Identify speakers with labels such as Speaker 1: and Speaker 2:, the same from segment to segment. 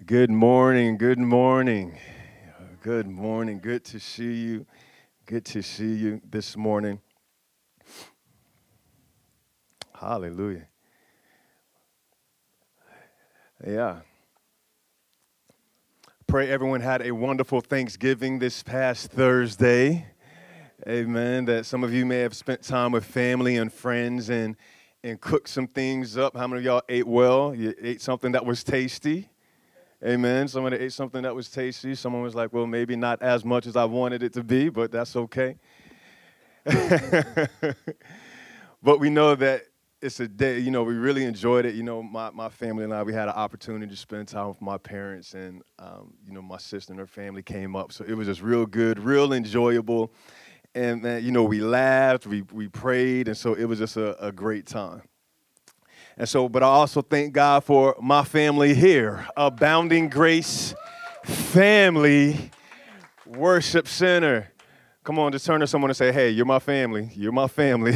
Speaker 1: Good morning. Good morning. Good morning. Good to see you. Good to see you this morning. Hallelujah. Yeah. Pray everyone had a wonderful Thanksgiving this past Thursday. Amen. That some of you may have spent time with family and friends and cooked some things up. How many of y'all ate well? You ate something that was tasty. Amen. Somebody ate something that was tasty. Someone was like, well, maybe not as much as I wanted it to be, but that's okay. But we know that it's a day, we really enjoyed it. My family and I, we had an opportunity to spend time with my parents and, my sister and her family came up. So it was just real good, real enjoyable. And, we laughed, we prayed, and so it was just a great time. And so, but I also thank God for my family here, Abounding Grace Family Worship Center. Come on, just turn to someone and say, hey, you're my family. You're my family.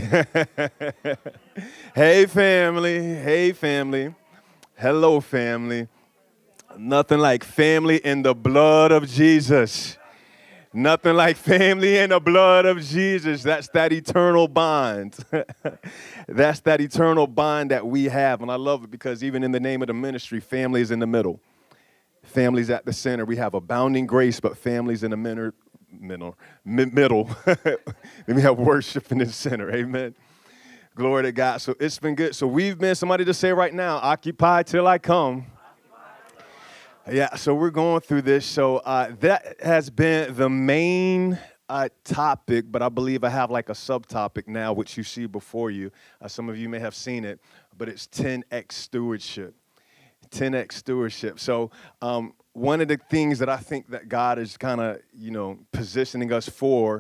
Speaker 1: Hey, family. Hey, family. Hello, family. Nothing like family in the blood of Jesus. Nothing like family in the blood of Jesus. That's that eternal bond. That's that eternal bond that we have. And I love it because even in the name of the ministry, family is in the middle. Family's at the center. We have abounding grace, but families in the middle. Then we have worship in the center. Amen. Glory to God. So it's been good. So we've been, somebody just say right now, occupy till I come. Yeah, so we're going through this. So that has been the main topic, but I believe I have like a subtopic now, which you see before you. Some of you may have seen it, but it's 10X stewardship. 10X stewardship. So one of the things that I think that God is kind of, positioning us for,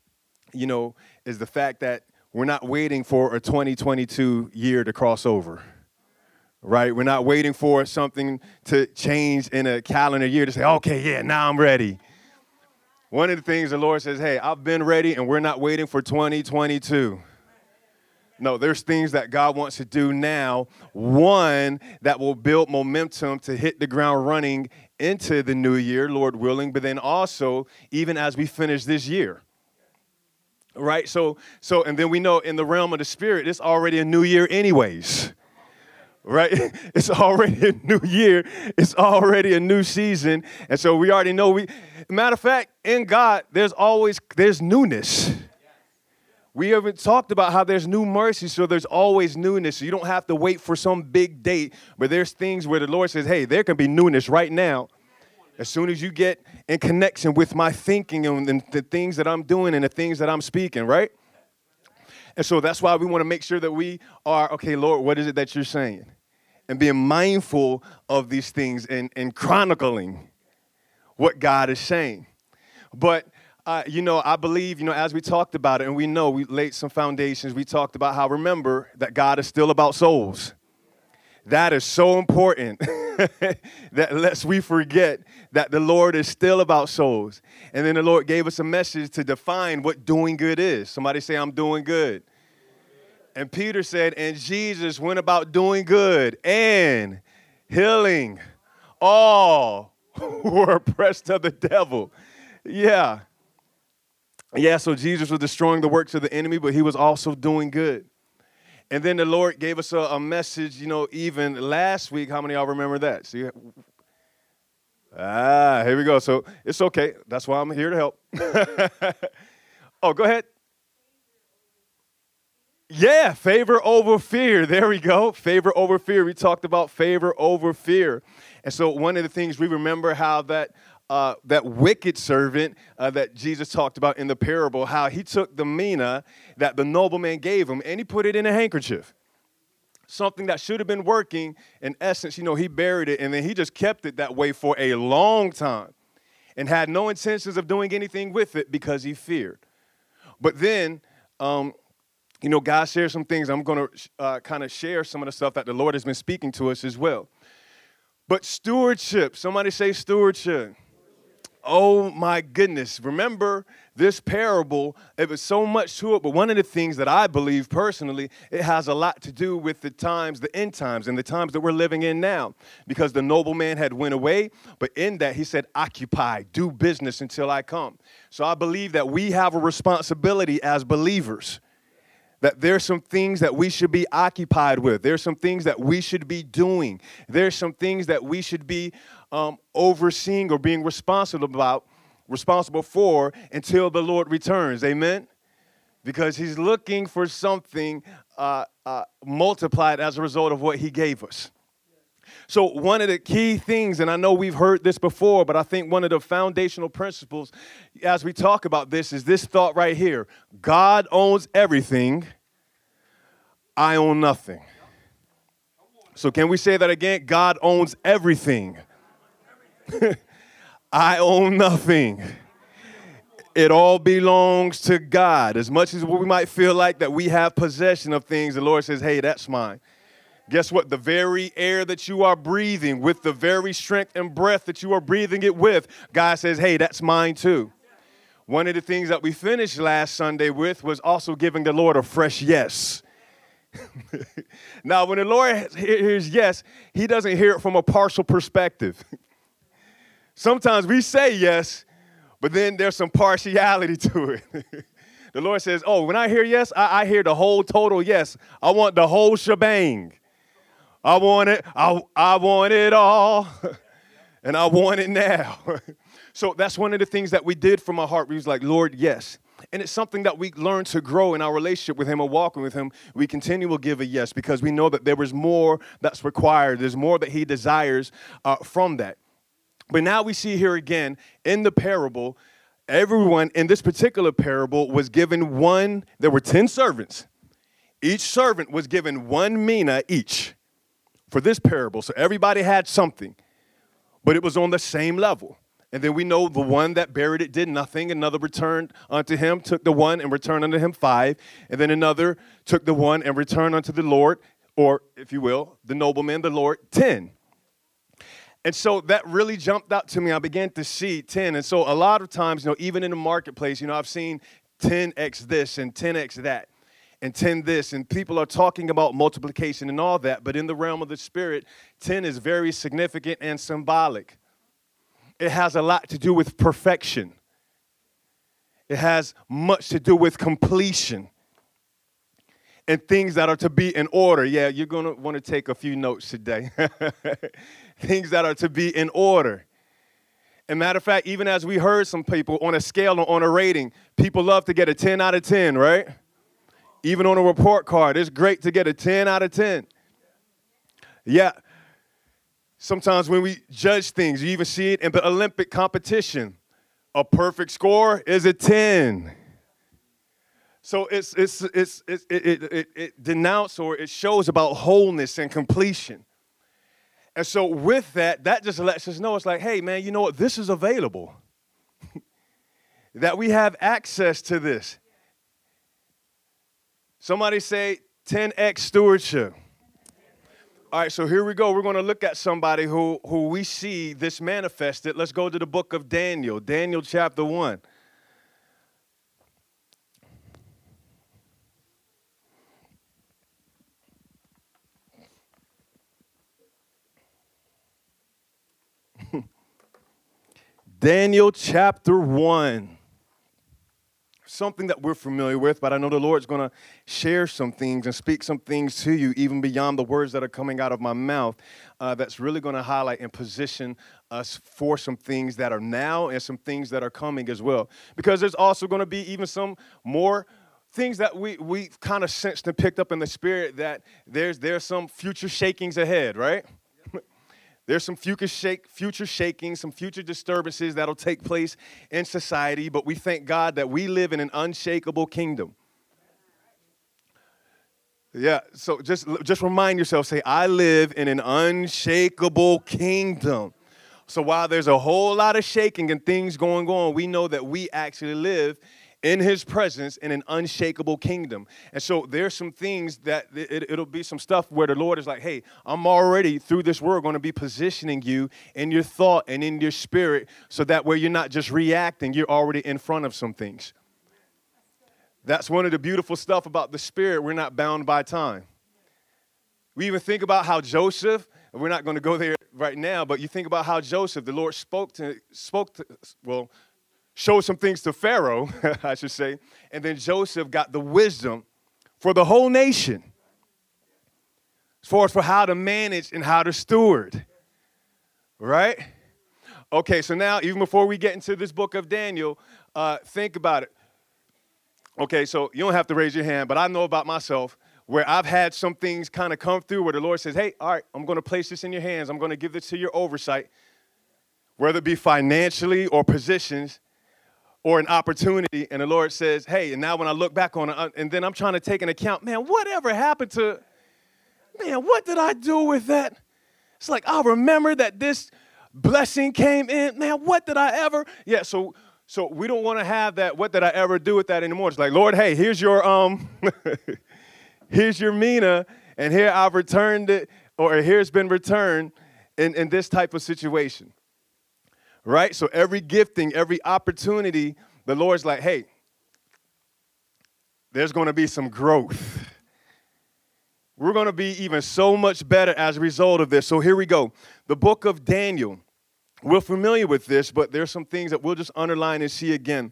Speaker 1: is the fact that we're not waiting for a 2022 year to cross over. Right? We're not waiting for something to change in a calendar year to say, okay, yeah, now I'm ready. One of the things the Lord says, hey, I've been ready and we're not waiting for 2022. No, there's things that God wants to do now. One, that will build momentum to hit the ground running into the new year, Lord willing, but then also even as we finish this year. Right? So, and then we know in the realm of the spirit, it's already a new year anyways. Right? It's already a new year. It's already a new season. And so we already know matter of fact, in God, there's newness. We haven't talked about how there's new mercy, so there's always newness. So you don't have to wait for some big date, but there's things where the Lord says, hey, there can be newness right now. As soon as you get in connection with my thinking and the things that I'm doing and the things that I'm speaking, right? And so that's why we want to make sure that we are, okay, Lord, what is it that you're saying? And being mindful of these things and chronicling what God is saying. But, I believe, as we talked about it, and we know we laid some foundations, we talked about how, remember, that God is still about souls. That is so important that lest we forget that the Lord is still about souls. And then the Lord gave us a message to define what doing good is. Somebody say, I'm doing good. And Peter said, and Jesus went about doing good and healing all who were oppressed of the devil. Yeah. Yeah, so Jesus was destroying the works of the enemy, but he was also doing good. And then the Lord gave us a message, even last week. How many of y'all remember that? See? Here we go. So it's okay. That's why I'm here to help. Oh, go ahead. Yeah, favor over fear. There we go. Favor over fear. We talked about favor over fear. And so one of the things we remember how that wicked servant that Jesus talked about in the parable, how he took the mina that the nobleman gave him and he put it in a handkerchief. Something that should have been working. In essence, he buried it and then he just kept it that way for a long time and had no intentions of doing anything with it because he feared. But then, God shared some things. I'm going to kind of share some of the stuff that the Lord has been speaking to us as well. But stewardship, somebody say stewardship. Oh my goodness. Remember this parable, it was so much to it, but one of the things that I believe personally, it has a lot to do with the times, the end times, and the times that we're living in now. Because the nobleman had went away, but in that he said, occupy, do business until I come. So I believe that we have a responsibility as believers, that there's some things that we should be occupied with. There's some things that we should be doing. There's some things that we should be overseeing or being responsible for until the Lord returns. Amen? Because he's looking for something multiplied as a result of what he gave us. So one of the key things, and I know we've heard this before, but I think one of the foundational principles as we talk about this is this thought right here. God owns everything. I own nothing. So can we say that again? God owns everything. I own nothing. It all belongs to God. As much as we might feel like that we have possession of things, the Lord says, hey, that's mine. Guess what? The very air that you are breathing with, the very strength and breath that you are breathing it with, God says, hey, that's mine too. One of the things that we finished last Sunday with was also giving the Lord a fresh yes. Now, when the Lord hears yes, he doesn't hear it from a partial perspective. Sometimes we say yes, but then there's some partiality to it. The Lord says, oh, when I hear yes, I hear the whole total yes. I want the whole shebang. I want it. I want it all. And I want it now. So that's one of the things that we did from our heart. We was like, Lord, yes. And it's something that we learn to grow in our relationship with him and walking with him. We continue to give a yes because we know that there is more that's required. There's more that he desires from that. But now we see here again in the parable, everyone in this particular parable was given one. There were 10 servants. Each servant was given 1 mina each for this parable. So everybody had something, but it was on the same level. And then we know the one that buried it did nothing. Another returned unto him, took the one and returned unto him 5. And then another took the one and returned unto the Lord, or if you will, the nobleman, the Lord, 10. And so that really jumped out to me. I began to see 10. And so a lot of times, even in the marketplace, I've seen 10x this and 10x that and 10 this. And people are talking about multiplication and all that. But in the realm of the spirit, 10 is very significant and symbolic. It has a lot to do with perfection. It has much to do with completion and things that are to be in order. Yeah, you're going to want to take a few notes today. Things that are to be in order. And matter of fact, even as we heard some people on a scale or on a rating, people love to get a 10 out of 10, right? Even on a report card, it's great to get a 10 out of 10. Yeah. Sometimes when we judge things, you even see it in the Olympic competition. A perfect score is a 10. So it denounces or it shows about wholeness and completion. And so with that just lets us know it's like, hey, man, you know what? This is available. That we have access to this. Somebody say 10x stewardship. All right, so here we go. We're going to look at somebody who we see this manifested. Let's go to the book of Daniel, Daniel chapter 1. Daniel chapter 1. Something that we're familiar with, but I know the Lord's going to share some things and speak some things to you, even beyond the words that are coming out of my mouth, that's really going to highlight and position us for some things that are now and some things that are coming as well. Because there's also going to be even some more things that we kind of sensed and picked up in the spirit that there's some future shakings ahead, right? There's some future shaking, some future disturbances that'll take place in society, but we thank God that we live in an unshakable kingdom. Yeah, so just remind yourself, say, I live in an unshakable kingdom. So while there's a whole lot of shaking and things going on, we know that we actually live in his presence in an unshakable kingdom. And so there's some things that it'll be some stuff where the Lord is like, hey, I'm already through this word going to be positioning you in your thought and in your spirit so that way you're not just reacting, you're already in front of some things. That's one of the beautiful stuff about the Spirit. We're not bound by time. We even think about how Joseph, we're not going to go there right now, but you think about how Joseph, the Lord showed some things to Pharaoh, I should say, and then Joseph got the wisdom for the whole nation as far as for how to manage and how to steward, right? Okay, so now even before we get into this book of Daniel, think about it. Okay, so you don't have to raise your hand, but I know about myself where I've had some things kind of come through where the Lord says, hey, all right, I'm going to place this in your hands. I'm going to give this to your oversight, whether it be financially or positions or an opportunity. And the Lord says, hey, and now when I look back on it, and then I'm trying to take an account, man, whatever happened to, man, what did I do with that? It's like, I remember that this blessing came in. Man, what did I ever? Yeah, so we don't want to have that, what did I ever do with that anymore? It's like, Lord, hey, here's your here's your mina, and here I've returned it, or here's been returned in this type of situation. Right? So every gifting, every opportunity, the Lord's like, hey, there's going to be some growth. We're going to be even so much better as a result of this. So here we go. The book of Daniel. We're familiar with this, but there's some things that we'll just underline and see again.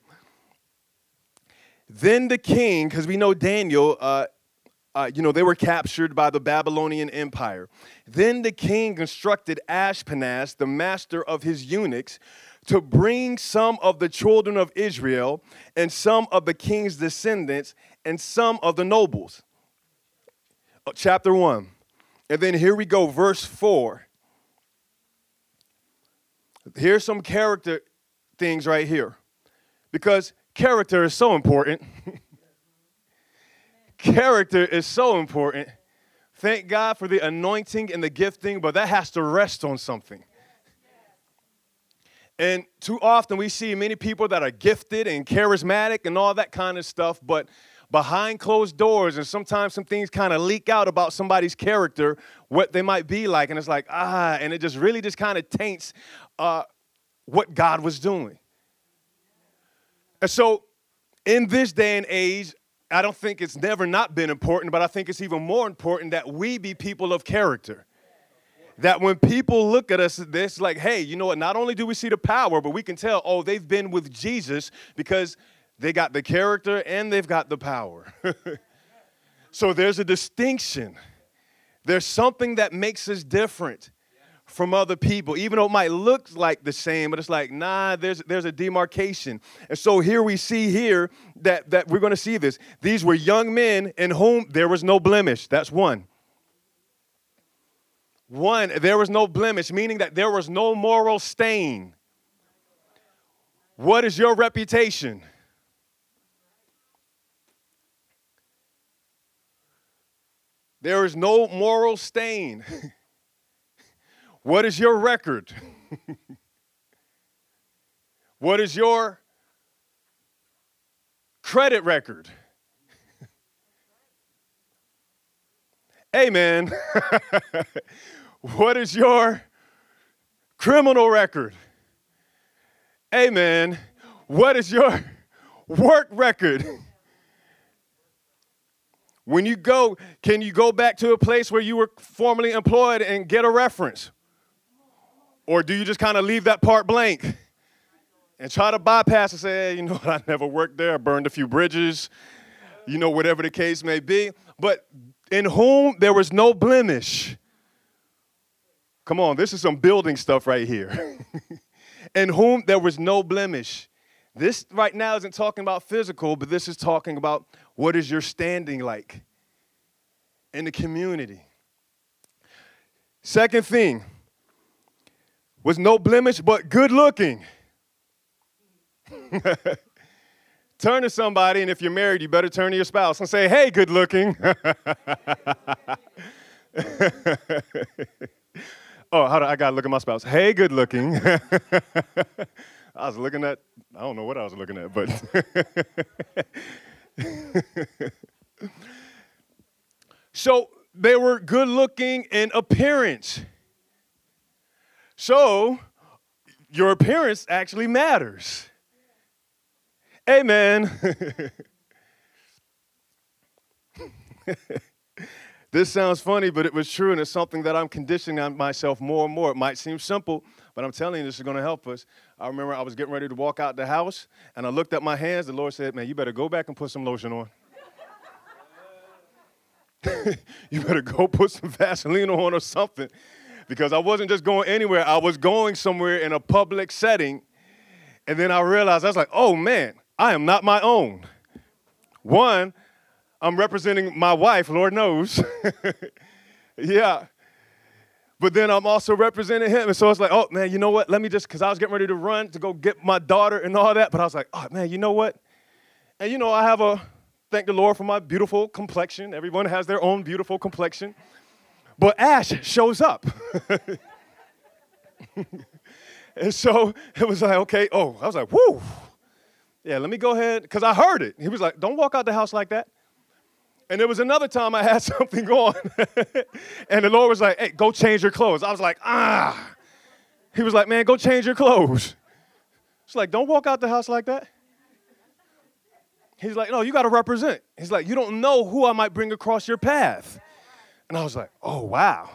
Speaker 1: Then the king, because we know Daniel, they were captured by the Babylonian Empire. Then the king instructed Ashpenaz, the master of his eunuchs, to bring some of the children of Israel and some of the king's descendants and some of the nobles. Chapter 1. And then here we go, verse 4. Here's some character things right here, because character is so important. Character is so important. Thank God for the anointing and the gifting, but that has to rest on something. And too often we see many people that are gifted and charismatic and all that kind of stuff, but behind closed doors, and sometimes some things kind of leak out about somebody's character, what they might be like, and it's like, and it just really just kind of taints what God was doing. And so in this day and age, I don't think it's never not been important, but I think it's even more important that we be people of character. That when people look at us, it's like, hey, you know what, not only do we see the power, but we can tell, oh, they've been with Jesus because they got the character and they've got the power. So there's a distinction. There's something that makes us different from other people, even though it might look like the same, but it's like, nah, there's a demarcation. And so here we see here that we're going to see this. These were young men in whom there was no blemish. That's one. One, there was no blemish, meaning that there was no moral stain. What is your reputation? There is no moral stain. What is your record? What is your credit record? Amen. What is your criminal record? Amen. What is your work record? When you go, can you go back to a place where you were formerly employed and get a reference? Or do you just kind of leave that part blank and try to bypass and say, hey, you know what, I never worked there, I burned a few bridges, you know, whatever the case may be. But in whom there was no blemish. Come on, this is some building stuff right here. In whom there was no blemish. This right now isn't talking about physical, but this is talking about what is your standing like in the community. Second thing was no blemish, but good looking. Turn to somebody, and if you're married, you better turn to your spouse and say, hey, good looking. I got to look at my spouse. Hey, good looking. I was looking at, I don't know what I was looking at, but. So they were good looking in appearance. So your appearance actually matters. Amen. This sounds funny, but it was true, and it's something that I'm conditioning on myself more and more. It might seem simple, but I'm telling you, this is going to help us. I remember I was getting ready to walk out the house, and I looked at my hands. The Lord said, man, you better go back and put some lotion on. You better go put some Vaseline on or something, because I wasn't just going anywhere. I was going somewhere in a public setting, and then I realized, I was like, oh, man, I am not my own. One, I'm representing my wife, Lord knows. Yeah. But then I'm also representing him. And so it's like, oh, man, you know what? Let me just, because I was getting ready to run to go get my daughter and all that. But I was like, oh, man, you know what? And, you know, I have thank the Lord for my beautiful complexion. Everyone has their own beautiful complexion. But ash shows up. And so it was like, okay, I was like, whoo. Yeah, let me go ahead, because I heard it. He was like, don't walk out the house like that. And there was another time I had something on, and the Lord was like, hey, go change your clothes. I was like, ah. He was like, man, go change your clothes. It's like, don't walk out the house like that. He's like, no, you got to represent. He's like, you don't know who I might bring across your path. And I was like, oh, wow.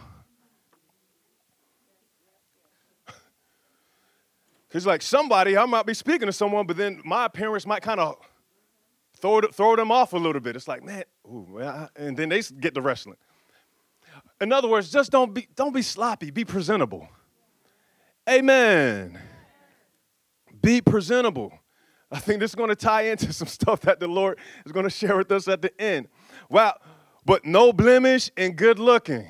Speaker 1: He's like, somebody, I might be speaking to someone, but then my appearance might kind of throw them off a little bit. It's like, man, and then they get to wrestling. In other words, just don't be sloppy. Be presentable. Amen. Be presentable. I think this is going to tie into some stuff that the Lord is going to share with us at the end. Wow. But no blemish and good looking.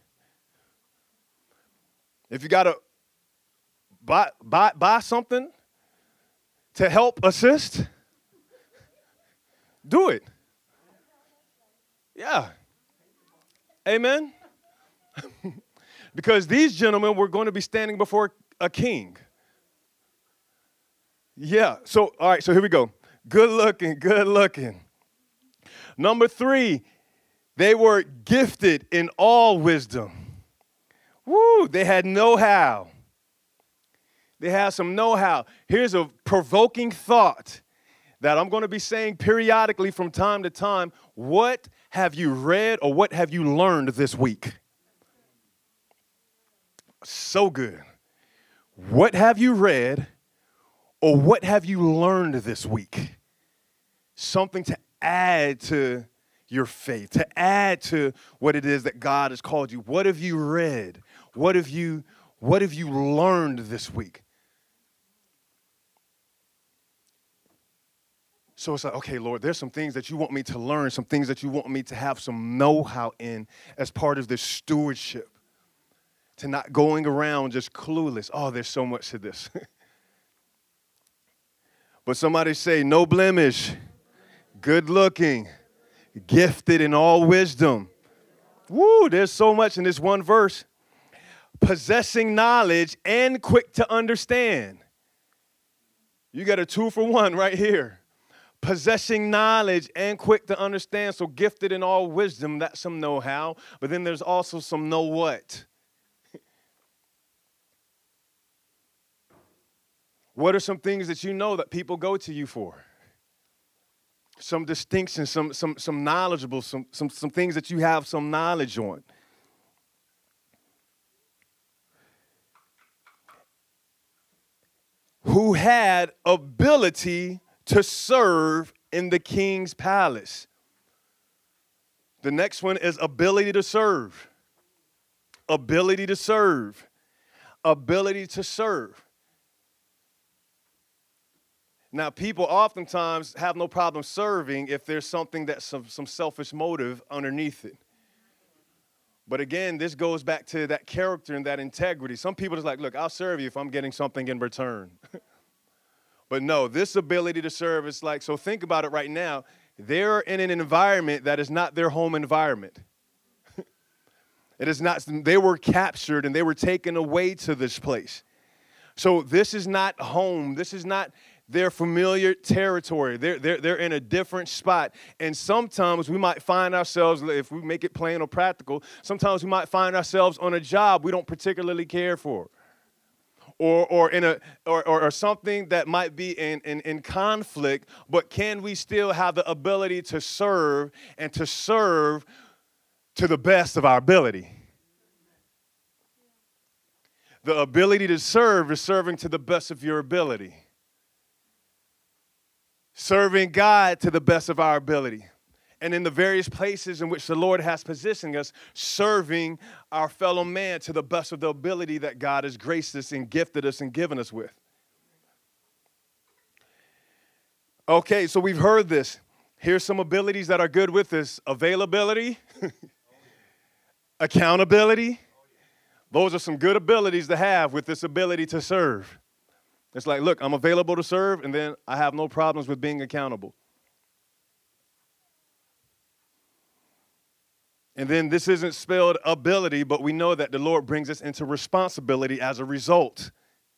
Speaker 1: If you got to buy something to help assist, do it. Yeah. Amen. Because these gentlemen were going to be standing before a king. Yeah. So, all right. So here we go. Good looking, good looking. Number 3, they were gifted in all wisdom. Woo. They had know-how. They had some know-how. Here's a provoking thought that I'm going to be saying periodically from time to time. What have you read or what have you learned this week? So good. What have you read or what have you learned this week? Something to add to your faith, to add to what it is that God has called you. What have you read? What have you learned this week? So it's like, okay, Lord, there's some things that you want me to learn, some things that you want me to have some know-how in as part of this stewardship, to not going around just clueless. Oh, there's so much to this. But somebody say, no blemish, good looking, gifted in all wisdom. Woo, there's so much in this one verse. Possessing knowledge and quick to understand. You got a 2-for-1 right here. Possessing knowledge and quick to understand. So gifted in all wisdom, that's some know-how. But then there's also some know-what. What are some things that you know that people go to you for? Some distinctions, some knowledgeable, some things that you have some knowledge on. Who had ability to serve in the king's palace. The next one is ability to serve. Ability to serve. Ability to serve. Now, people oftentimes have no problem serving if there's something that's some selfish motive underneath it. But again, this goes back to that character and that integrity. Some people are just like, look, I'll serve you if I'm getting something in return. But no, this ability to serve is like, so think about it right now. They're in an environment that is not their home environment. It is not, they were captured and they were taken away to this place. So this is not home. This is not their familiar territory. They're in a different spot. And sometimes we might find ourselves, if we make it plain or practical, sometimes we might find ourselves on a job we don't particularly care for. Or something that might be in conflict, but can we still have the ability to serve and to serve to the best of our ability? The ability to serve is serving to the best of your ability. Serving God to the best of our ability. And in the various places in which the Lord has positioned us, serving our fellow man to the best of the ability that God has graced us and gifted us and given us with. Okay, so we've heard this. Here's some abilities that are good with this. Availability, accountability. Those are some good abilities to have with this ability to serve. It's like, look, I'm available to serve, and then I have no problems with being accountable. And then this isn't spelled ability, but we know that the Lord brings us into responsibility as a result.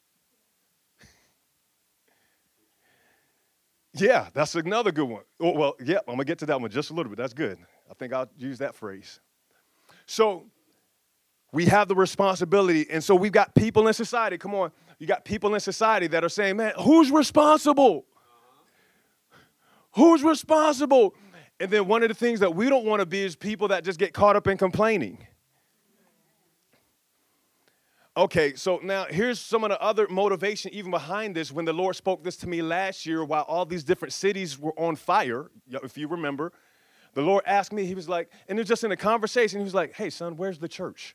Speaker 1: Yeah, that's another good one. Oh, well, yeah, I'm going to get to that one just a little bit. That's good. I think I'll use that phrase. So we have the responsibility, and so we've got people in society. Come on. You got people in society that are saying, man, who's responsible? Who's responsible? And then one of the things that we don't want to be is people that just get caught up in complaining. Okay, so now here's some of the other motivation even behind this. When the Lord spoke this to me last year while all these different cities were on fire, if you remember, the Lord asked me, he was like, and it was just in a conversation, he was like, hey, son, where's the church?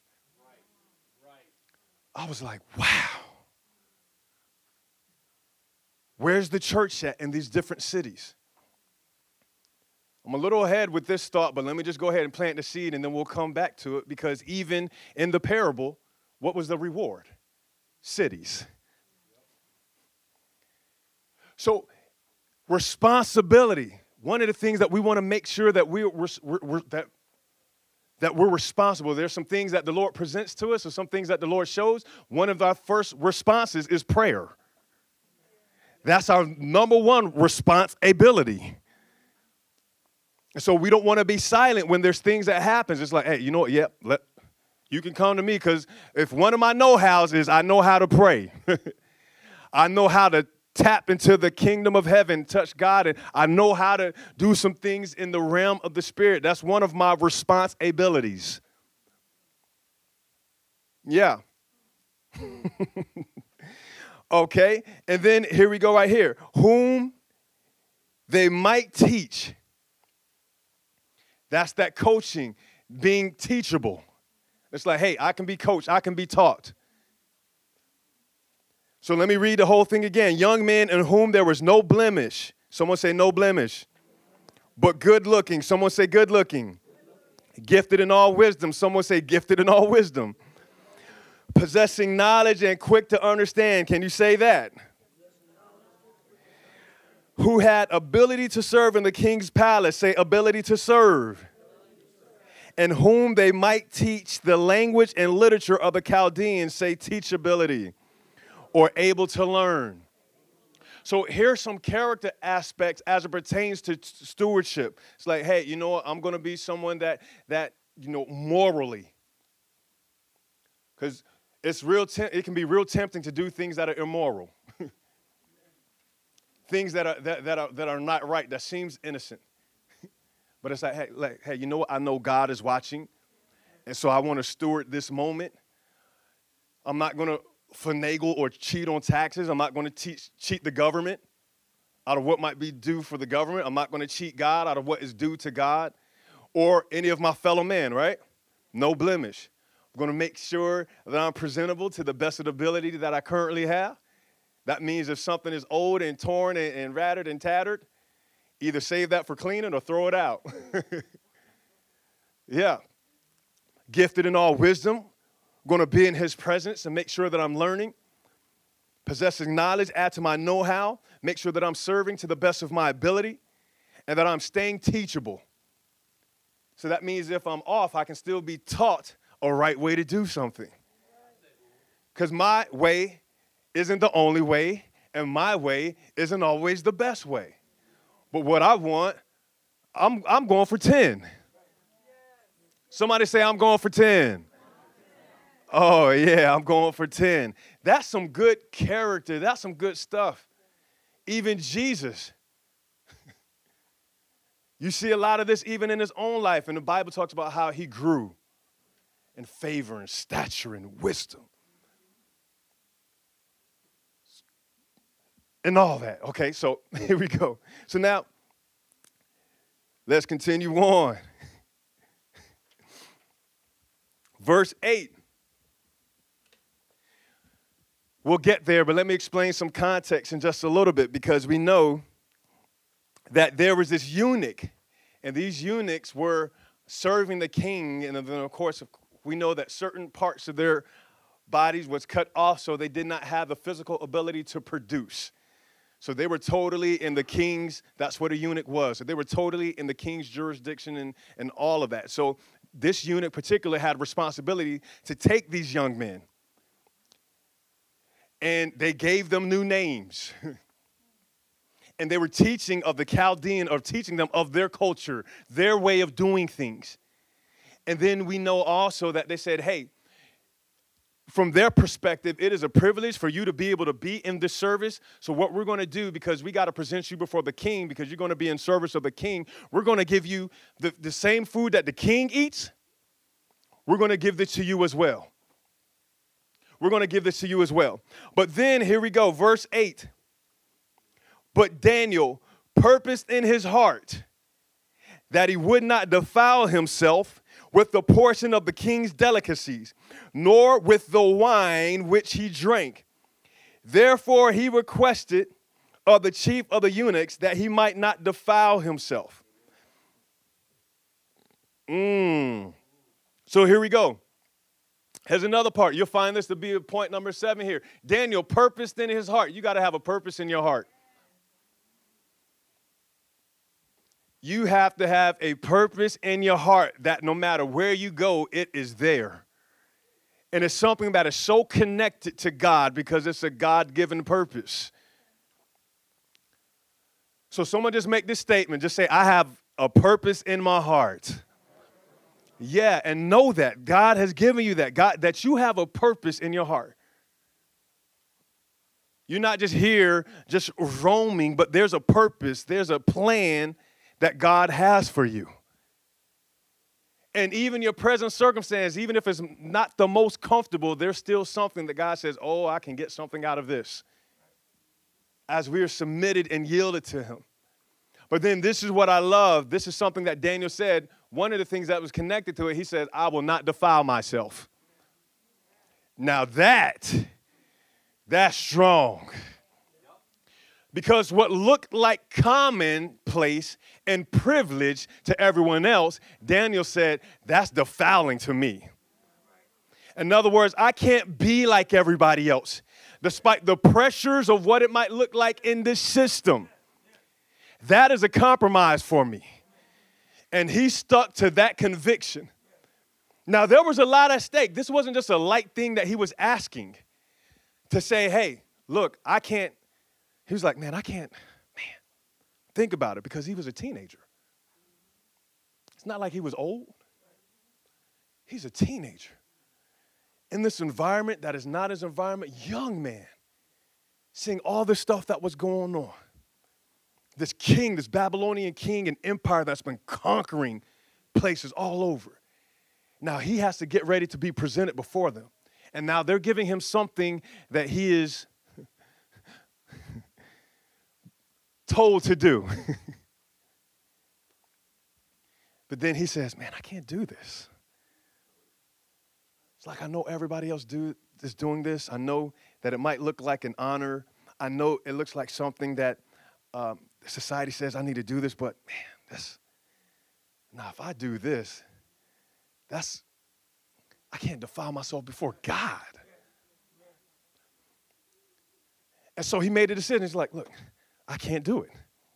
Speaker 1: I was like, wow. Where's the church at in these different cities? I'm a little ahead with this thought, but let me just go ahead and plant the seed, and then we'll come back to it, because even in the parable, what was the reward? Cities. So responsibility, one of the things that we want to make sure that we're responsible. There's some things that the Lord presents to us or some things that the Lord shows. One of our first responses is prayer. That's our number one response ability. And so we don't want to be silent when there's things that happens. It's like, hey, you know what? Yep, you can come to me, because if one of my know-hows is I know how to pray. I know how to tap into the kingdom of heaven, touch God, and I know how to do some things in the realm of the spirit. That's one of my response abilities. Yeah. Okay, and then here we go right here. Whom they might teach. That's that coaching, being teachable. It's like, hey, I can be coached, I can be taught. So let me read the whole thing again. Young men in whom there was no blemish. Someone say no blemish. But good looking. Someone say good looking. Gifted in all wisdom. Someone say gifted in all wisdom. Possessing knowledge and quick to understand. Can you say that? Who had ability to serve in the king's palace. Say ability to serve. And whom they might teach the language and literature of the Chaldeans. Say teachability. Or able to learn. So here's some character aspects as it pertains to stewardship. It's like, hey, you know what? I'm going to be someone that morally. Because it can be real tempting to do things that are immoral. Things that are not right, that seems innocent. But it's like, hey, you know what? I know God is watching. And so I want to steward this moment. I'm not going to finagle or cheat on taxes. I'm not going to cheat the government out of what might be due for the government. I'm not going to cheat God out of what is due to God or any of my fellow men, right? No blemish. I'm going to make sure that I'm presentable to the best of the ability that I currently have. That means if something is old and torn and ratted and tattered, either save that for cleaning or throw it out. Yeah. Gifted in all wisdom. Going to be in his presence and make sure that I'm learning. Possessing knowledge, add to my know-how. Make sure that I'm serving to the best of my ability and that I'm staying teachable. So that means if I'm off, I can still be taught a right way to do something. Because my way isn't the only way, and my way isn't always the best way. But what I want, I'm going for 10. Somebody say, I'm going for 10. Oh, yeah, I'm going for 10. That's some good character. That's some good stuff. Even Jesus. You see a lot of this even in his own life. And the Bible talks about how he grew in favor and stature and wisdom. And all that. Okay, so here we go. So now, let's continue on. Verse 8. We'll get there, but let me explain some context in just a little bit, because we know that there was this eunuch, and these eunuchs were serving the king, and then, of course, we know that certain parts of their bodies was cut off, so they did not have the physical ability to produce. So they were totally in the king's, that's what a eunuch was. So they were totally in the king's jurisdiction and all of that. So this eunuch particularly had responsibility to take these young men. And they gave them new names. And they were teaching of the Chaldean, or teaching them of their culture, their way of doing things. And then we know also that they said, hey, from their perspective, it is a privilege for you to be able to be in this service. So what we're going to do, because we got to present you before the king, because you're going to be in service of the king, we're going to give you the same food that the king eats. We're going to give this to you as well. We're going to give this to you as well. But then, here we go, verse 8. But Daniel purposed in his heart that he would not defile himself with the portion of the king's delicacies, nor with the wine which he drank. Therefore he requested of the chief of the eunuchs that he might not defile himself. So here we go. Here's another part. You'll find this to be point number 7 here. Daniel purposed in his heart. You got to have a purpose in your heart. You have to have a purpose in your heart that no matter where you go, it is there. And it's something that is so connected to God because it's a God-given purpose. So someone just make this statement. Just say, I have a purpose in my heart. Yeah, and know that God has given you that. God, that you have a purpose in your heart. You're not just here, just roaming, but there's a purpose. There's a plan that God has for you. And even your present circumstance, even if it's not the most comfortable, there's still something that God says, oh, I can get something out of this. As we are submitted and yielded to him. But then this is what I love. This is something that Daniel said. One of the things that was connected to it, he said, I will not defile myself. Now that's strong. Because what looked like commonplace and privilege to everyone else, Daniel said, that's defiling to me. In other words, I can't be like everybody else, despite the pressures of what it might look like in this system. That is a compromise for me. And he stuck to that conviction. Now, there was a lot at stake. This wasn't just a light thing that he was asking to say, hey, look, I can't. He was like, man, I can't, think about it, because he was a teenager. It's not like he was old. He's a teenager. In this environment that is not his environment, young man, seeing all this stuff that was going on. This king, this Babylonian king and empire that's been conquering places all over. Now he has to get ready to be presented before them. And now they're giving him something that he is told to do. But then he says, man, I can't do this. It's like I know everybody else is doing this. I know that it might look like an honor. I know it looks like something that society says I need to do this, but man, if I do this, I can't defile myself before God. And so he made a decision. He's like, look, I can't do it.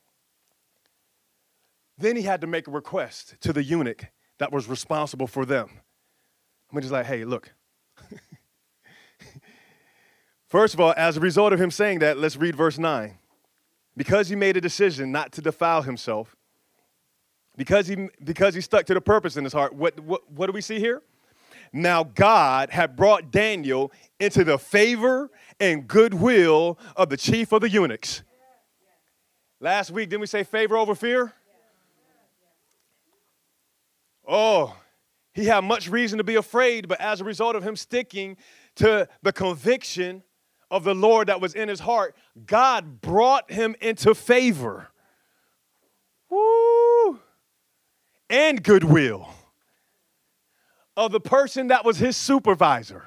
Speaker 1: Then he had to make a request to the eunuch that was responsible for them. I'm just like, hey, look, First of all, as a result of him saying that, let's read verse 9. Because he made a decision not to defile himself, because he stuck to the purpose in his heart, what do we see here? Now God had brought Daniel into the favor and goodwill of the chief of the eunuchs. Last week, didn't we say favor over fear? Oh, he had much reason to be afraid, but as a result of him sticking to the conviction of the Lord that was in his heart, God brought him into favor. Woo! And goodwill of the person that was his supervisor.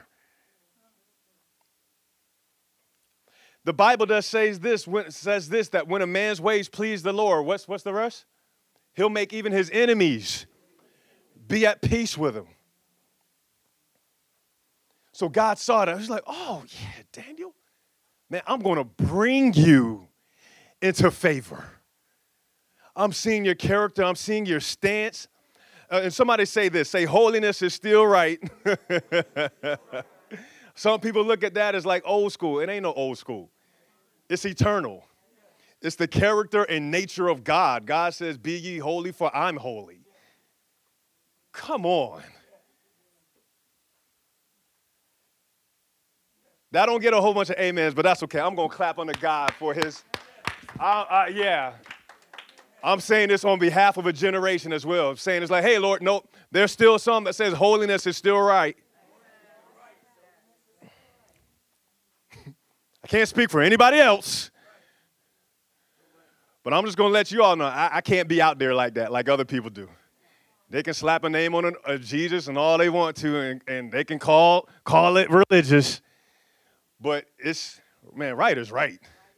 Speaker 1: The Bible says this, that when a man's ways please the Lord, what's the rest? He'll make even his enemies be at peace with him. So God saw that. He's like, oh, yeah, Daniel, man, I'm going to bring you into favor. I'm seeing your character. I'm seeing your stance. And somebody say this, say holiness is still right. Some people look at that as like old school. It ain't no old school. It's eternal. It's the character and nature of God. God says, be ye holy, for I'm holy. Come on. That don't get a whole bunch of amens, but that's okay. I'm going to clap unto God for his, yeah. I'm saying this on behalf of a generation as well. I'm saying it's like, hey, Lord, no, there's still some that says holiness is still right. I can't speak for anybody else, but I'm just going to let you all know I can't be out there like that, like other people do. They can slap a name on Jesus and all they want to, and they can call it religious, but it's, man, right is right.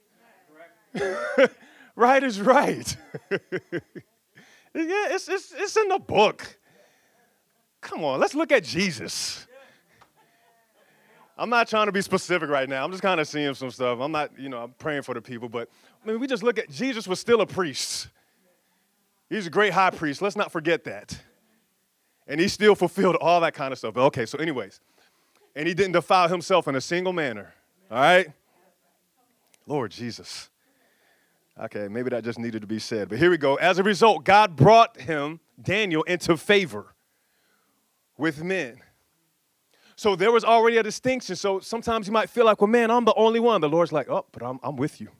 Speaker 1: Right is right. Yeah, it's in the book. Come on, let's look at Jesus. I'm not trying to be specific right now. I'm just kind of seeing some stuff. I'm not, I'm praying for the people, but I mean, we just look at Jesus was still a priest. He's a great high priest. Let's not forget that. And he still fulfilled all that kind of stuff. Okay, so anyways, and he didn't defile himself in a single manner. All right? Lord Jesus. Okay, maybe that just needed to be said. But here we go. As a result, God brought him, Daniel, into favor with men. So there was already a distinction. So sometimes you might feel like, well, man, I'm the only one. The Lord's like, oh, but I'm with you.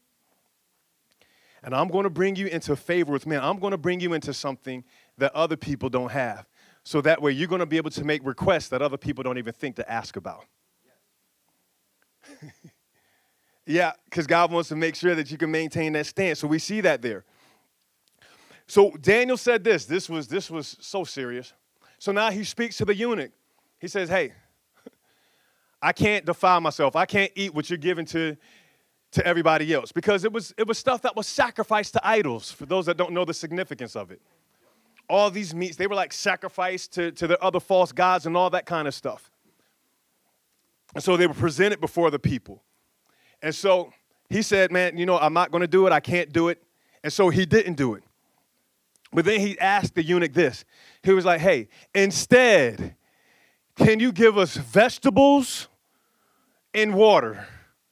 Speaker 1: And I'm going to bring you into favor with men. I'm going to bring you into something that other people don't have. So that way you're going to be able to make requests that other people don't even think to ask about. Yeah, because God wants to make sure that you can maintain that stance. So we see that there. So Daniel said this. This was so serious. So now he speaks to the eunuch. He says, hey, I can't defile myself. I can't eat what you're giving to everybody else. Because it was stuff that was sacrificed to idols, for those that don't know the significance of it. All these meats, they were like sacrificed to the other false gods and all that kind of stuff. And so they were presented before the people. And so he said, man, I'm not going to do it. I can't do it. And so he didn't do it. But then he asked the eunuch this. He was like, hey, instead, can you give us vegetables and water?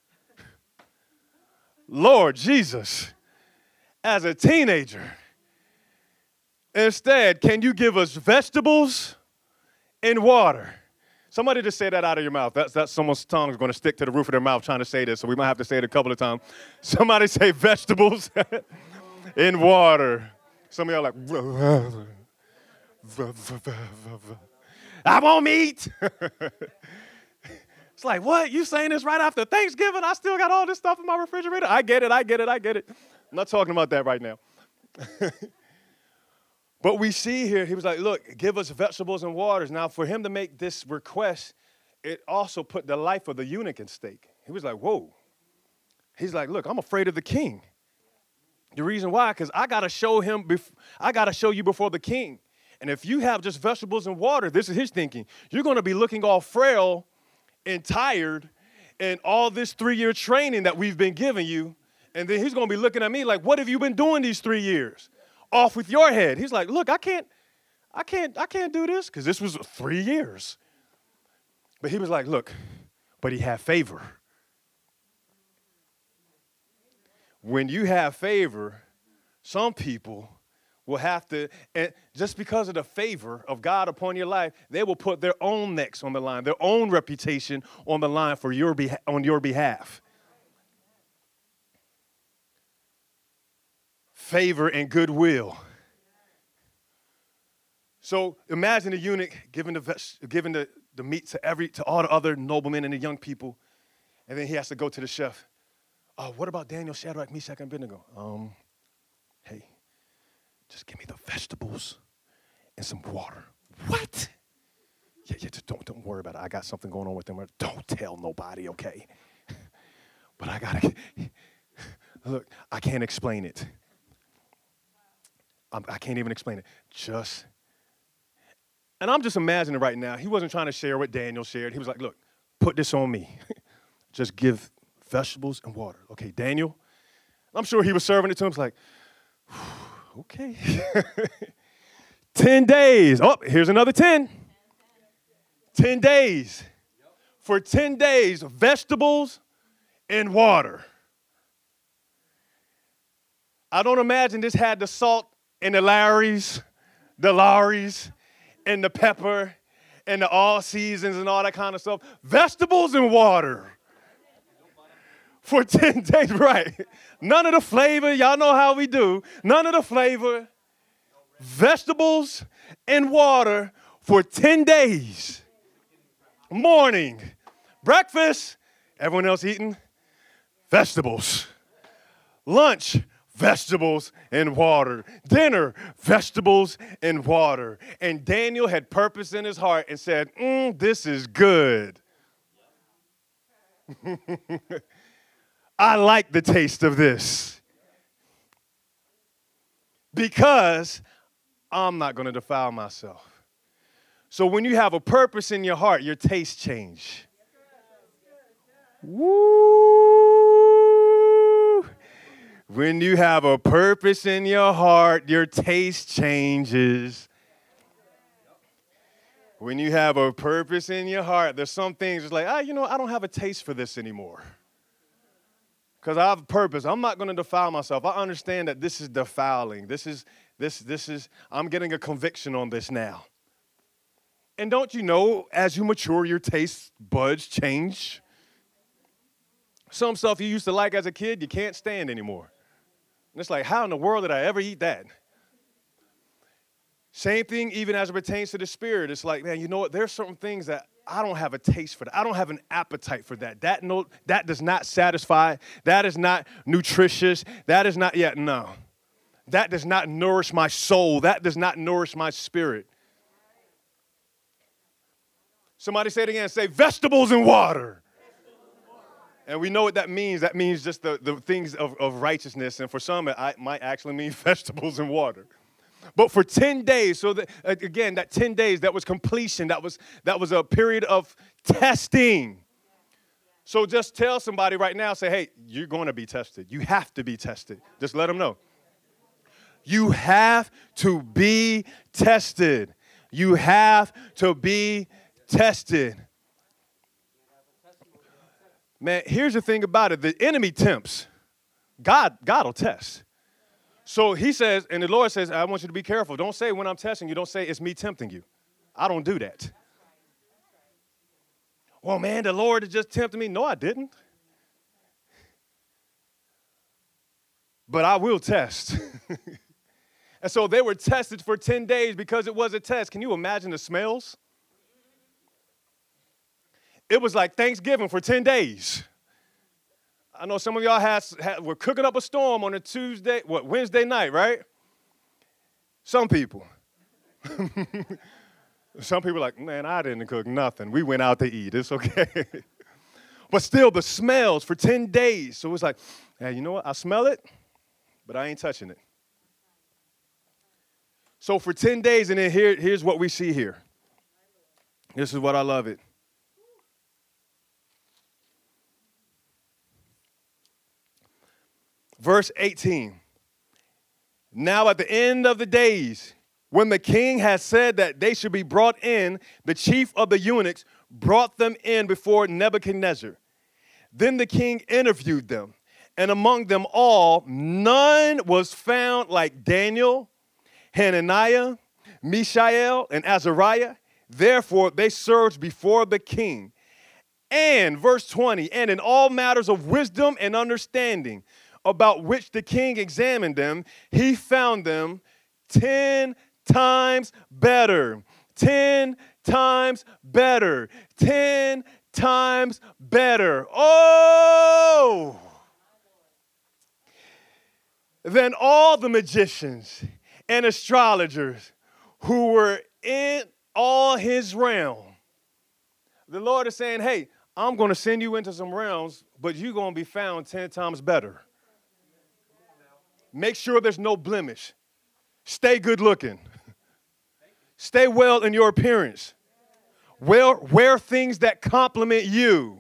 Speaker 1: Lord Jesus, as a teenager, instead, can you give us vegetables and water? Somebody just say that out of your mouth. That's someone's tongue is going to stick to the roof of their mouth trying to say this, so we might have to say it a couple of times. Somebody say vegetables and water. Some of y'all like, I want meat. It's like, what? You saying this right after Thanksgiving? I still got all this stuff in my refrigerator? I get it. I'm not talking about that right now. But we see here, he was like, look, give us vegetables and waters. Now, for him to make this request, it also put the life of the eunuch in stake. He was like, whoa. He's like, look, I'm afraid of the king. The reason why, because I got to show you before the king. And if you have just vegetables and water, this is his thinking, you're going to be looking all frail and tired and all this 3-year training that we've been giving you. And then he's going to be looking at me like, what have you been doing these 3 years? Off with your head. He's like, look, I can't do this, because this was 3 years. But he was like, look, but he had favor. when you have favor, some people will have to, and just because of the favor of God upon your life, they will put their own necks on the line, their own reputation on the line for on your behalf. Favor and goodwill. So imagine the eunuch giving the meat to all the other noblemen and the young people, and then he has to go to the chef. What about Daniel, Shadrach, Meshach, and Abednego? Hey, just give me the vegetables and some water. What? Yeah, just don't worry about it. I got something going on with them. Don't tell nobody, okay? But I gotta, look, I can't explain it. I can't even explain it. And I'm just imagining right now, he wasn't trying to share what Daniel shared. He was like, look, put this on me. Just give vegetables and water. Okay, Daniel. I'm sure he was serving it to him. He's like, okay. 10 days. Oh, here's another 10. 10 days. For 10 days, vegetables and water. I don't imagine this had the salt and the Larry's, and the pepper and the all seasons and all that kind of stuff. Vegetables and water. For 10 days, right. None of the flavor. Y'all know how we do. None of the flavor. Vegetables and water for 10 days. Morning. Breakfast. Everyone else eating? Vegetables. Lunch. Vegetables and water. Dinner, vegetables and water. And Daniel had purpose in his heart and said, this is good. I like the taste of this. Because I'm not going to defile myself. So when you have a purpose in your heart, your taste change. Woo! When you have a purpose in your heart, your taste changes. When you have a purpose in your heart, there's some things it's like, I don't have a taste for this anymore. Because I have a purpose. I'm not going to defile myself. I understand that this is defiling. This is, I'm getting a conviction on this now. And don't you know, as you mature, your taste buds change? Some stuff you used to like as a kid, you can't stand anymore. And it's like, how in the world did I ever eat that? Same thing even as it pertains to the spirit. It's like, man, you know what? There's certain things that I don't have a taste for that. I don't have an appetite for that. That does not satisfy. That is not nutritious. That is not, no. That does not nourish my soul. That does not nourish my spirit. Somebody say it again. Say vegetables and water. And we know what that means. That means just the things of righteousness. And for some, it might actually mean vegetables and water. But for 10 days, so that, again, that 10 days, that was completion. That was a period of testing. So just tell somebody right now, say, hey, you're going to be tested. You have to be tested. Just let them know. You have to be tested. You have to be tested. Man, here's the thing about it. The enemy tempts. God will test. So he says, and the Lord says, I want you to be careful. Don't say when I'm testing you, don't say it's me tempting you. I don't do that. Well, man, the Lord is just tempting me. No, I didn't. But I will test. And so they were tested for 10 days because it was a test. Can you imagine the smells? It was like Thanksgiving for 10 days. I know some of y'all were cooking up a storm on a Wednesday night, right? Some people. Some people are like, man, I didn't cook nothing. We went out to eat. It's okay. But still, the smells for 10 days. So it was like, hey, you know what? I smell it, but I ain't touching it. So for 10 days, and then here's what we see here. This is what I love it. Verse 18, now at the end of the days, when the king had said that they should be brought in, the chief of the eunuchs brought them in before Nebuchadnezzar. Then the king interviewed them And among them all, none was found like Daniel, Hananiah, Mishael, and Azariah. Therefore, they served before the king. And, verse 20, and in all matters of wisdom and understanding, about which the king examined them, he found them 10 times better. 10 times better. 10 times better. Oh! Than all the magicians and astrologers who were in all his realm. The Lord is saying, hey, I'm going to send you into some realms, but you're going to be found 10 times better. Make sure there's no blemish. Stay good looking. Stay well in your appearance. Wear things that compliment you.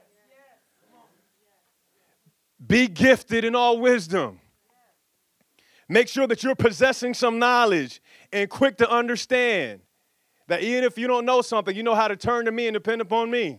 Speaker 1: Be gifted in all wisdom. Make sure that you're possessing some knowledge and quick to understand that even if you don't know something, you know how to turn to me and depend upon me.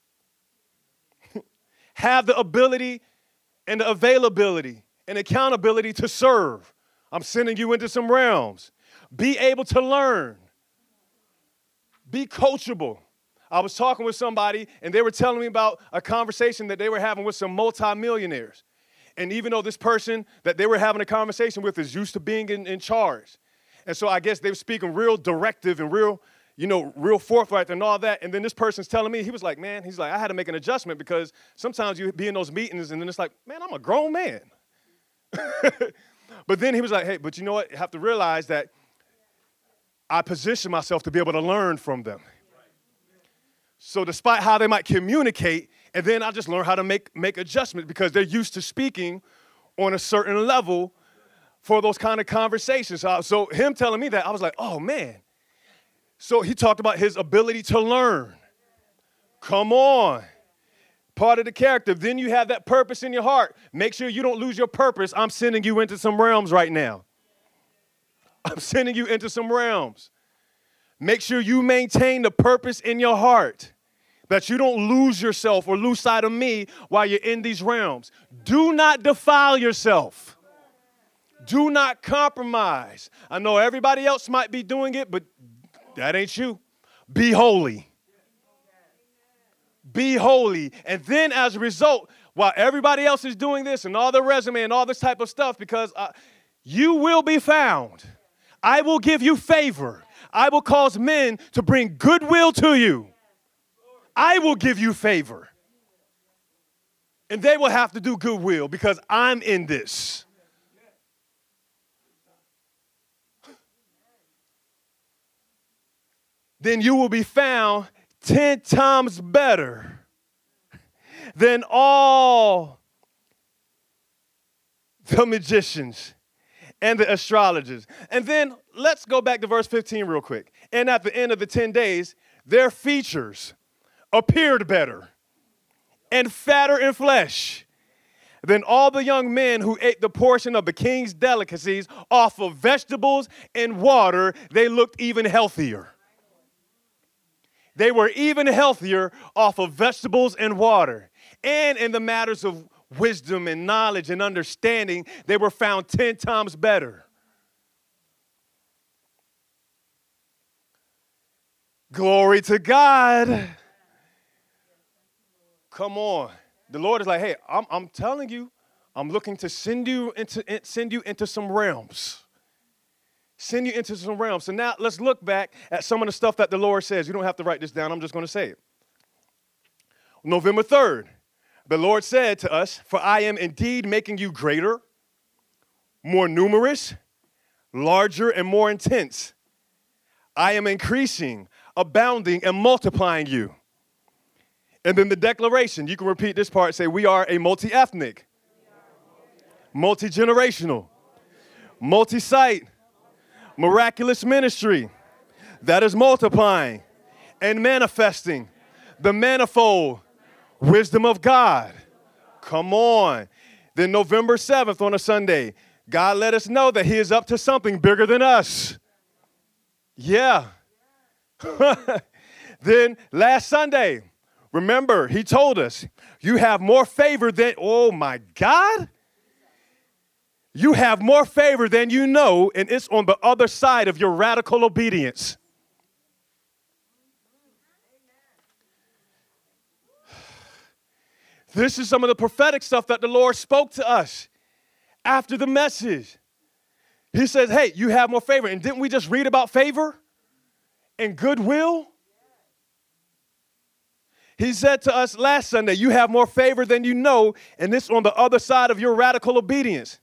Speaker 1: Have the ability and the availability and accountability to serve. I'm sending you into some realms. Be able to learn. Be coachable. I was talking with somebody, and they were telling me about a conversation that they were having with some multimillionaires. And even though this person that they were having a conversation with is used to being in charge. And so I guess they were speaking real directive and real forthright and all that. And then this person's telling me, he was like, man, he's like, I had to make an adjustment because sometimes you be in those meetings and then it's like, man, I'm a grown man. But then he was like, hey, but you know what? You have to realize that I position myself to be able to learn from them. So despite how they might communicate, and then I just learn how to make adjustments because they're used to speaking on a certain level for those kind of conversations. So him telling me that, I was like, oh, man. So he talked about his ability to learn. Come on. Part of the character. Then you have that purpose in your heart. Make sure you don't lose your purpose. I'm sending you into some realms right now. I'm sending you into some realms. Make sure you maintain the purpose in your heart, that you don't lose yourself or lose sight of me while you're in these realms. Do not defile yourself. Do not compromise. I know everybody else might be doing it, but that ain't you. Be holy. Be holy. And then as a result, while everybody else is doing this and all their resume and all this type of stuff, because you will be found. I will give you favor. I will cause men to bring goodwill to you. I will give you favor. And they will have to do goodwill because I'm in this. Then you will be found 10 times better than all the magicians and the astrologers. And then let's go back to verse 15 real quick. And at the end of the 10 days, their features appeared better and fatter in flesh than all the young men who ate the portion of the king's delicacies off of vegetables and water. They looked even healthier. They were even healthier off of vegetables and water. And in the matters of wisdom and knowledge and understanding, they were found 10 times better. Glory to God. Come on. The Lord is like, hey, I'm telling you, I'm looking to send you into some realms. Send you into some realms. So now let's look back at some of the stuff that the Lord says. You don't have to write this down. I'm just going to say it. November 3rd, the Lord said to us, for I am indeed making you greater, more numerous, larger, and more intense. I am increasing, abounding, and multiplying you. And then the declaration, you can repeat this part, say, we are a multi-ethnic, multi-generational, multi-site, miraculous ministry that is multiplying and manifesting the manifold wisdom of God. Come on. Then November 7th on a Sunday, God let us know that he is up to something bigger than us. Yeah. Then last Sunday, Remember, he told us, you have more favor than, oh my God. You have more favor than you know, and it's on the other side of your radical obedience. This is some of the prophetic stuff that the Lord spoke to us after the message. He says, hey, you have more favor. And didn't we just read about favor and goodwill? He said to us last Sunday, you have more favor than you know, and it's on the other side of your radical obedience.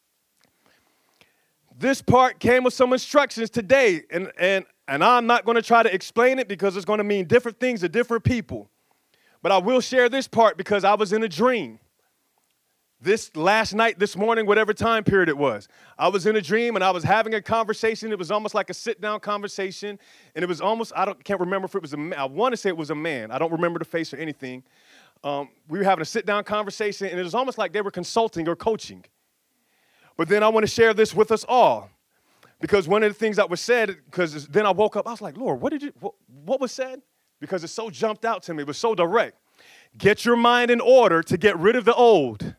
Speaker 1: This part came with some instructions today, and I'm not going to try to explain it because it's going to mean different things to different people. But I will share this part because I was in a dream. This last night, this morning, whatever time period it was. I was in a dream and I was having a conversation. It was almost like a sit-down conversation. And it was almost, can't remember if it was a man. I want to say it was a man. I don't remember the face or anything. We were having a sit-down conversation, and it was almost like they were consulting or coaching. But then I want to share this with us all. Because one of the things that was said, because then I woke up, I was like, Lord, what was said? Because it so jumped out to me. It was so direct. Get your mind in order to get rid of the old.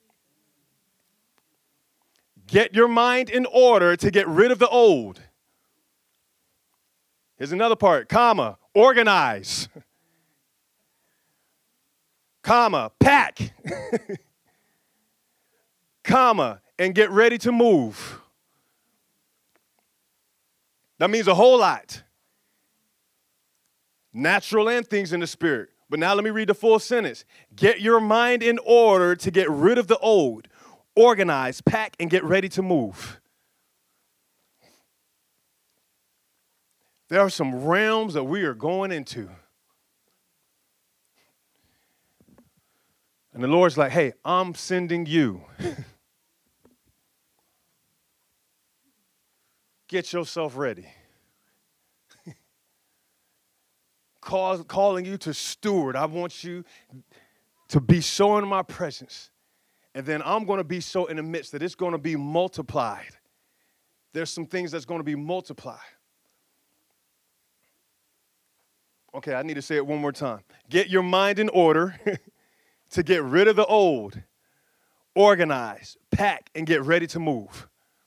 Speaker 1: Get your mind in order to get rid of the old. Here's another part, comma, organize. Comma, pack. Comma, and get ready to move. That means a whole lot. Natural and things in the spirit. But now let me read the full sentence. Get your mind in order to get rid of the old. Organize, pack, and get ready to move. There are some realms that we are going into. And the Lord's like, hey, I'm sending you. Get yourself ready. Calling you to steward. I want you to be so in my presence. And then I'm going to be so in the midst that it's going to be multiplied. There's some things that's going to be multiplied. Okay, I need to say it one more time. Get your mind in order to get rid of the old. Organize, pack, and get ready to move.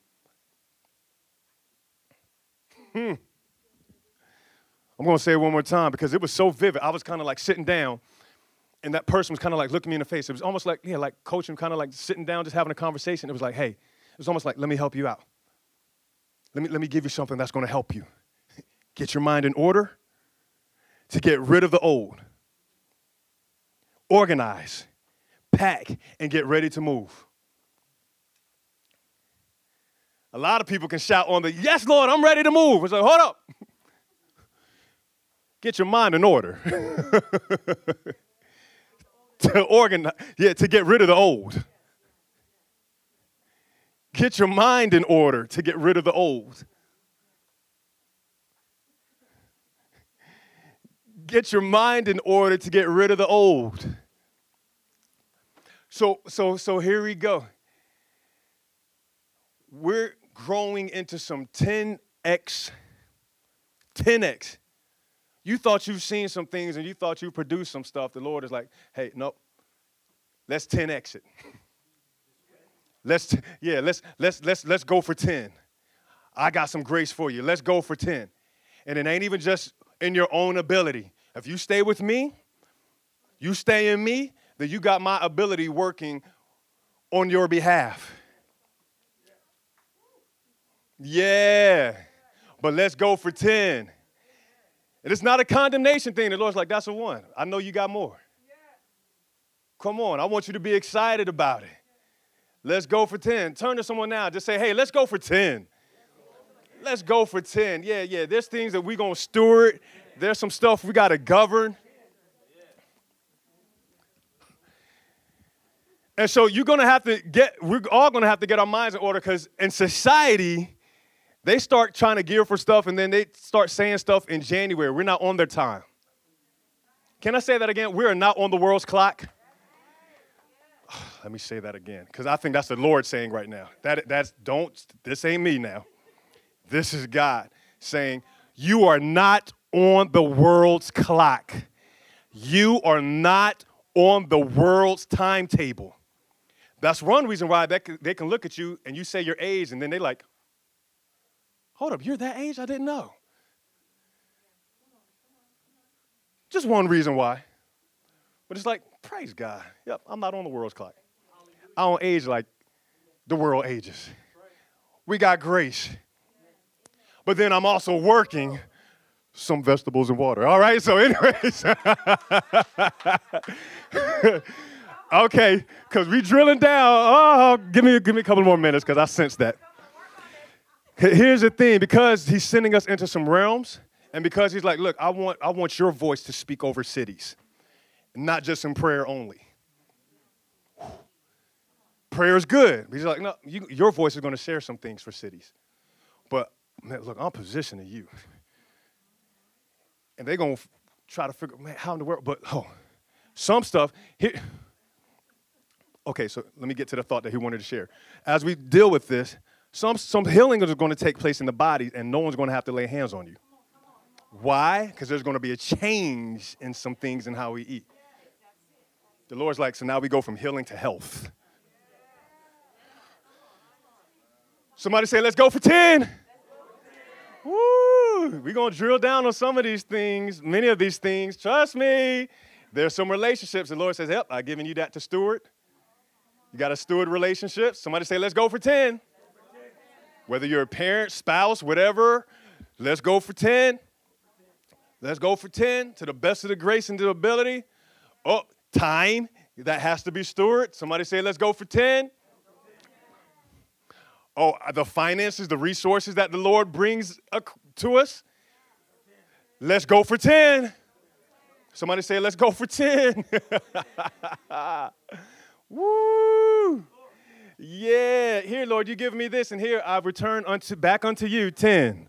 Speaker 1: I'm going to say it one more time because it was so vivid. I was kind of like sitting down, and that person was kind of like looking me in the face. It was almost like, yeah, like coaching, kind of like sitting down, just having a conversation. It was like, hey, it was almost like, let me help you out. Let me give you something that's going to help you. Get your mind in order to get rid of the old. Organize, pack, and get ready to move. A lot of people can shout on the, yes, Lord, I'm ready to move. It's like, hold up. Get your mind in order. To organize, to get rid of the old. Get your mind in order to get rid of the old. Get your mind in order to get rid of the old. So here we go. We're growing into some 10x. You thought you've seen some things and you thought you produced some stuff. The Lord is like, hey, nope. Let's 10x it. Let's go for 10. I got some grace for you. Let's go for 10. And it ain't even just in your own ability. If you stay with me, you stay in me, then you got my ability working on your behalf. Yeah. But let's go for 10. And it's not a condemnation thing. The Lord's like, that's a one. I know you got more. Come on. I want you to be excited about it. Let's go for 10. Turn to someone now. Just say, hey, let's go for 10. Let's go for 10. Yeah. There's things that we're going to steward. There's some stuff we got to govern. And so we're all going to have to get our minds in order because in society, they start trying to gear for stuff, and then they start saying stuff in January. We're not on their time. Can I say that again? We are not on the world's clock. Let me say that again, because I think that's the Lord saying right now. This ain't me now. This is God saying, you are not on the world's clock. You are not on the world's timetable. That's one reason why they can look at you and you say your age, and then they like, hold up, you're that age? I didn't know. Just one reason why. But it's like, praise God. Yep, I'm not on the world's clock. I don't age like the world ages. We got grace. But then I'm also working some vegetables and water. All right, so anyways. Okay, because we drilling down. Oh, give me a couple more minutes because I sense that. Here's the thing, because he's sending us into some realms, and because he's like, look, I want your voice to speak over cities, not just in prayer only. Prayer is good. He's like, no, your voice is going to share some things for cities. But, man, look, I'm positioning you. And they're going to try to figure, man, how in the world? But, some stuff. Here. Okay, so let me get to the thought that he wanted to share. As we deal with this, some healing is going to take place in the body, and no one's going to have to lay hands on you. Why? Because there's going to be a change in some things in how we eat. The Lord's like, so now we go from healing to health. Somebody say, let's go for 10. Woo! We're going to drill down on some of these things, many of these things. Trust me. There's some relationships. The Lord says, yep, I've given you that to steward. You got to steward relationships. Somebody say, let's go for 10. Whether you're a parent, spouse, whatever, let's go for 10. Let's go for 10 to the best of the grace and the ability. Oh, time, that has to be steward. Somebody say, let's go for 10. Oh, the finances, the resources that the Lord brings to us. Let's go for 10. Somebody say, let's go for 10. Woo! Yeah, here, Lord, you give me this, and here I return back unto you 10.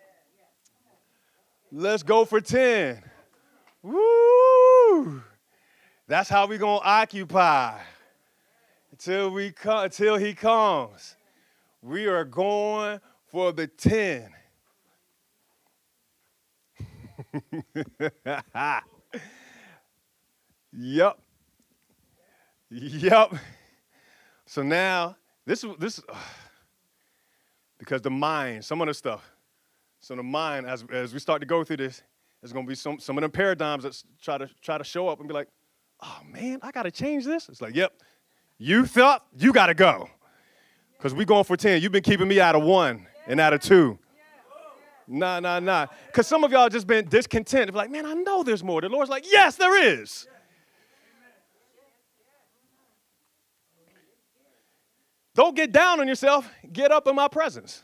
Speaker 1: Let's go for 10. Woo! That's how we're going to occupy until he comes. We are going for the 10. Yep. So now, this because the mind, some of the stuff. So the mind, as we start to go through this, there's going to be some of them paradigms that try to show up and be like, oh, man, I got to change this. It's like, yep, you thought you got to go. Because we going for 10. You've been keeping me out of 1 and out of 2. Nah. Because some of y'all just been discontent. Like, man, I know there's more. The Lord's like, yes, there is. Don't get down on yourself. Get up in my presence.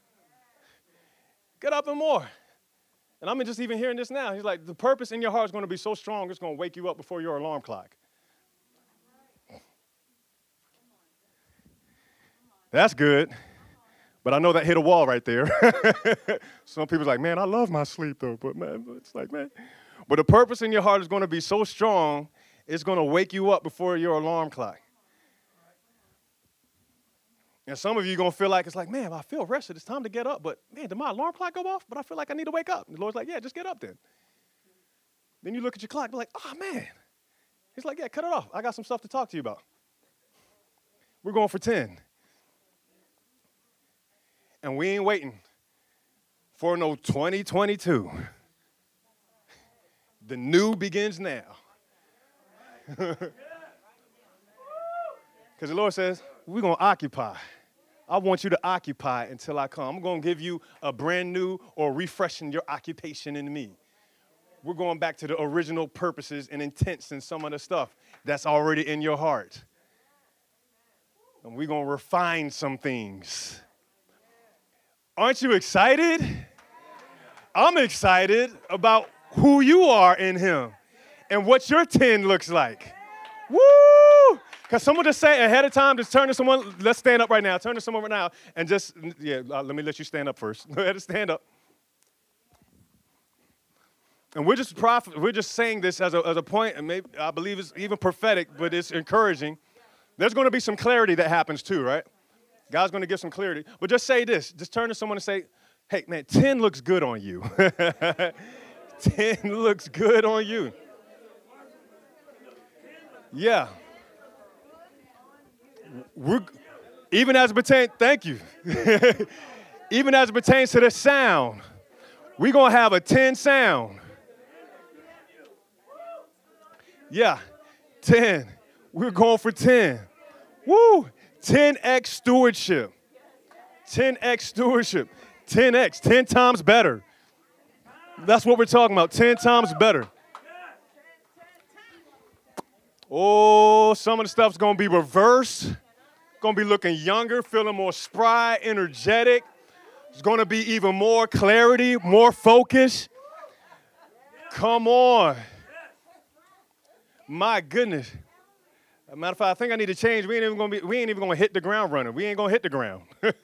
Speaker 1: Get up and more. And I'm just even hearing this now. He's like, the purpose in your heart is going to be so strong, it's going to wake you up before your alarm clock. That's good. But I know that hit a wall right there. Some people's like, man, I love my sleep, though. But, man, it's like, man. But the purpose in your heart is going to be so strong, it's going to wake you up before your alarm clock. And some of you are going to feel like, it's like, man, I feel rested. It's time to get up. But, man, did my alarm clock go off? But I feel like I need to wake up. And the Lord's like, yeah, just get up then. Then you look at your clock and be like, oh, man. He's like, yeah, cut it off. I got some stuff to talk to you about. We're going for 10. And we ain't waiting for no 2022. The new begins now. Because the Lord says, we're going to occupy. I want you to occupy until I come. I'm going to give you a brand new or refreshing your occupation in me. We're going back to the original purposes and intents and some of the stuff that's already in your heart. And we're going to refine some things. Aren't you excited? I'm excited about who you are in him and what your 10 looks like. Woo! Because someone just say ahead of time, just turn to someone, let's stand up right now. Turn to someone right now and just, let me let you stand up first. Go ahead and stand up. And we're just saying this as a point, and maybe I believe it's even prophetic, but it's encouraging. There's going to be some clarity that happens too, right? God's going to give some clarity. But just say this. Just turn to someone and say, hey, man, 10 looks good on you. 10 looks good on you. Yeah. We're, even as it pertains, thank you. Even as it pertains to the sound, we're going to have a 10 sound. Yeah, 10. We're going for 10. Woo! 10x stewardship. 10x stewardship. 10x, 10 times better. That's what we're talking about, 10 times better. Oh, some of the stuff's going to be reversed. Going to be looking younger, feeling more spry, energetic. There's going to be even more clarity, more focus. Come on. My goodness. As a matter of fact, I think I need to change. We ain't even gonna hit the ground running. We ain't gonna hit the ground.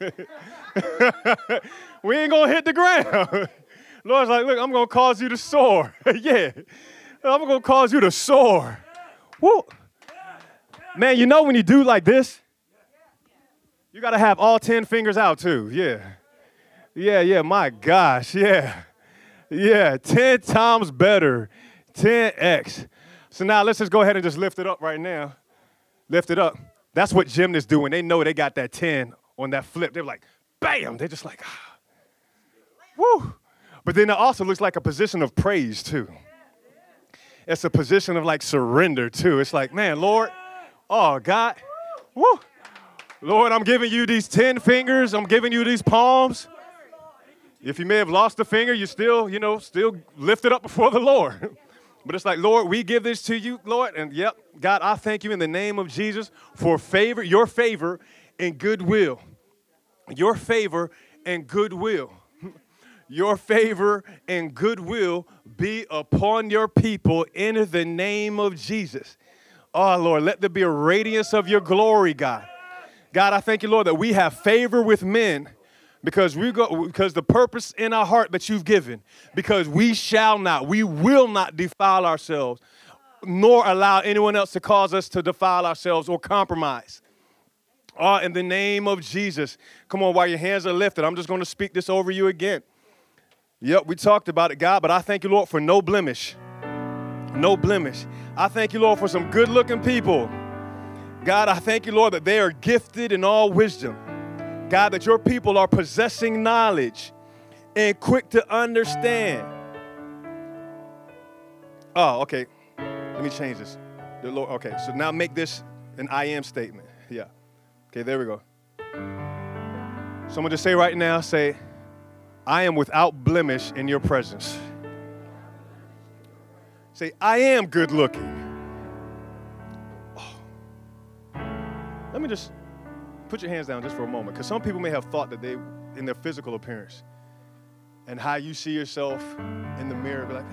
Speaker 1: We ain't gonna hit the ground. Lord's like, look, I'm gonna cause you to soar. Yeah. I'm gonna cause you to soar. Woo. Man, you know when you do like this, you gotta have all 10 fingers out too. Yeah. Yeah, my gosh, yeah. Yeah, 10 times better. 10x. So now let's just go ahead and just lift it up right now. Lift it up. That's what gymnasts do when they know they got that 10 on that flip. They're like, bam. They're just like, ah. Woo. But then it also looks like a position of praise too. It's a position of like surrender too. It's like, man, Lord, oh God, woo. Lord, I'm giving you these 10 fingers. I'm giving you these palms. If you may have lost a finger, you still lift it up before the Lord. But it's like, Lord, we give this to you, Lord. And yep, God, I thank you in the name of Jesus for favor, your favor and goodwill. Your favor and goodwill. Your favor and goodwill be upon your people in the name of Jesus. Oh, Lord, let there be a radiance of your glory, God. God, I thank you, Lord, that we have favor with men. Because the purpose in our heart that you've given, because we will not defile ourselves, nor allow anyone else to cause us to defile ourselves or compromise. In the name of Jesus. Come on, while your hands are lifted, I'm just going to speak this over you again. Yep, we talked about it, God, but I thank you, Lord, for no blemish. No blemish. I thank you, Lord, for some good-looking people. God, I thank you, Lord, that they are gifted in all wisdom. God, that your people are possessing knowledge and quick to understand. Oh, okay. Let me change this. The Lord, okay, so now make this an I am statement. Yeah. Okay, there we go. Someone just say right now, say, I am without blemish in your presence. Say, I am good looking. Oh. Let me just put your hands down just for a moment, because some people may have thought that they, in their physical appearance, and how you see yourself in the mirror, be like,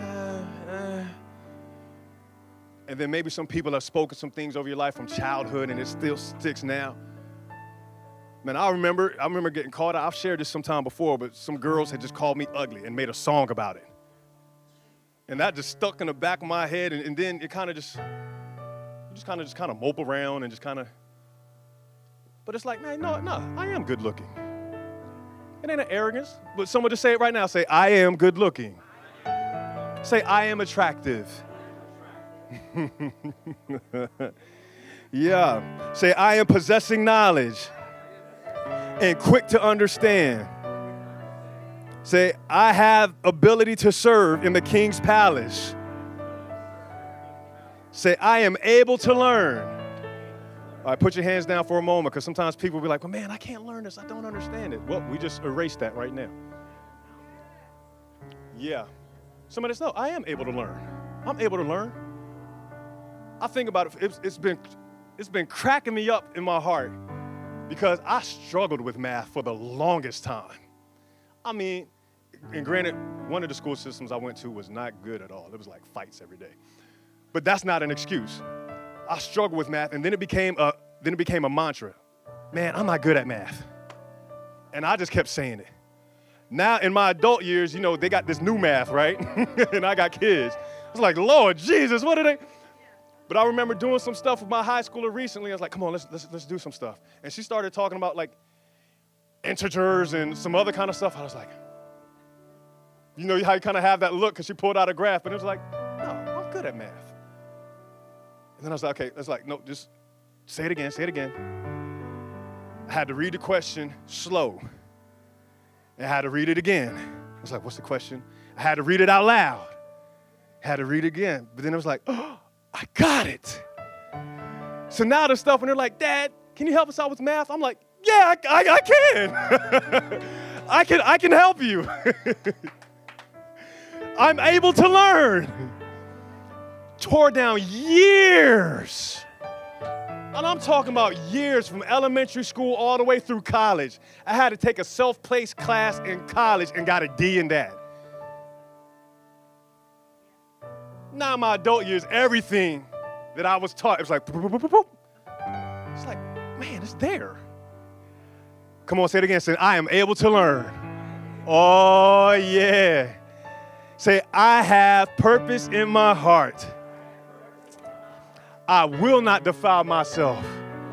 Speaker 1: And then maybe some people have spoken some things over your life from childhood, and it still sticks now. Man, I remember getting called out. I've shared this sometime before, but some girls had just called me ugly and made a song about it. And that just stuck in the back of my head, and then it kind of just mope around and just kind of. But it's like, man, no, I am good looking. It ain't an arrogance, but someone just say it right now. Say, I am good looking. Say, I am attractive. Yeah. Say, I am possessing knowledge and quick to understand. Say, I have ability to serve in the king's palace. Say, I am able to learn. All right, put your hands down for a moment, because sometimes people will be like, well, man, I can't learn this. I don't understand it. Well, we just erased that right now. Yeah. Somebody says, no, I am able to learn. I'm able to learn. I think about it. It's been cracking me up in my heart, because I struggled with math for the longest time. I mean, and granted, one of the school systems I went to was not good at all. It was like fights every day. But that's not an excuse. I struggled with math, and then it became a mantra. Man, I'm not good at math. And I just kept saying it. Now, in my adult years, they got this new math, right? And I got kids. I was like, Lord Jesus, what are they? But I remember doing some stuff with my high schooler recently. I was like, come on, let's do some stuff. And she started talking about like integers and some other kind of stuff. I was like, how you kind of have that look, because she pulled out a graph, and it was like, no, I'm good at math. then I was like, okay, that's like, no, just say it again, say it again. I had to read the question slow. I had to read it again. I was like, what's the question? I had to read it out loud. I had to read it again. But then it was like, oh, I got it. So now the stuff when they're like, Dad, can you help us out with math? I'm like, yeah, I can. I can help you. I'm able to learn. Tore down years. And I'm talking about years from elementary school all the way through college. I had to take a self-paced class in college and got a D in that. Now in my adult years, everything that I was taught, it was like, boop, boop, boop, boop, boop. It's like, man, it's there. Come on, say it again. Say, I am able to learn. Oh, yeah. Say, I have purpose in my heart. I will not defile myself.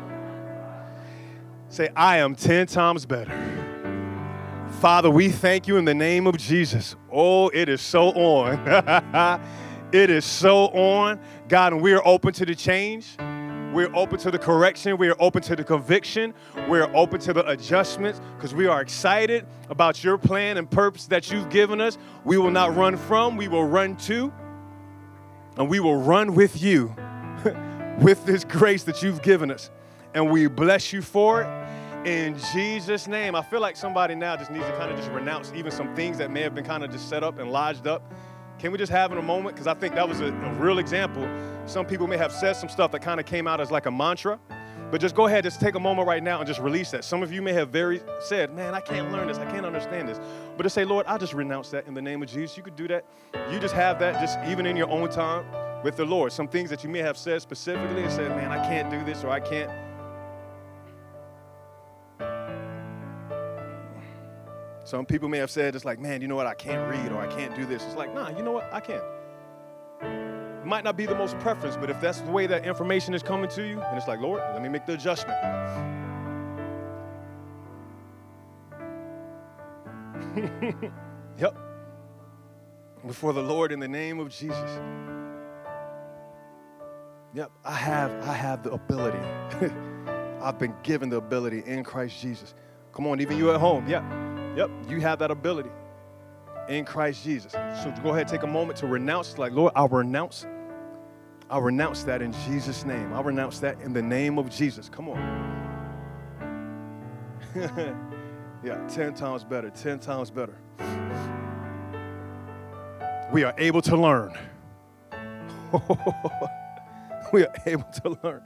Speaker 1: Say, I am 10 times better. Father, we thank you in the name of Jesus. Oh, it is so on. It is so on. God, and we are open to the change. We're open to the correction. We are open to the conviction. We're open to the adjustments because we are excited about your plan and purpose that you've given us. We will not run from, we will run to, and we will run with you with this grace that you've given us. And we bless you for it in Jesus' name. I feel like somebody now just needs to kind of just renounce even some things that may have been kind of just set up and lodged up. Can we just have in a moment? Because I think that was a real example. Some people may have said some stuff that kind of came out as like a mantra. But just go ahead, just take a moment right now and just release that. Some of you may have said, man, I can't learn this. I can't understand this. But just say, Lord, I just renounce that in the name of Jesus. You could do that. You just have that just even in your own time with the Lord. Some things that you may have said specifically and said, man, I can't do this or I can't. Some people may have said, it's like, man, you know what, I can't read or I can't do this. It's like, nah, you know what, I can. It might not be the most preference, but if that's the way that information is coming to you, then it's like, Lord, let me make the adjustment. Yep. Before the Lord in the name of Jesus. Yep, I have the ability. I've been given the ability in Christ Jesus. Come on, even you at home, yeah. Yep, you have that ability in Christ Jesus. So go ahead, take a moment to renounce. Like, Lord, I'll renounce that in Jesus' name. I'll renounce that in the name of Jesus. Come on. Yeah, 10 times better, 10 times better. We are able to learn. We are able to learn.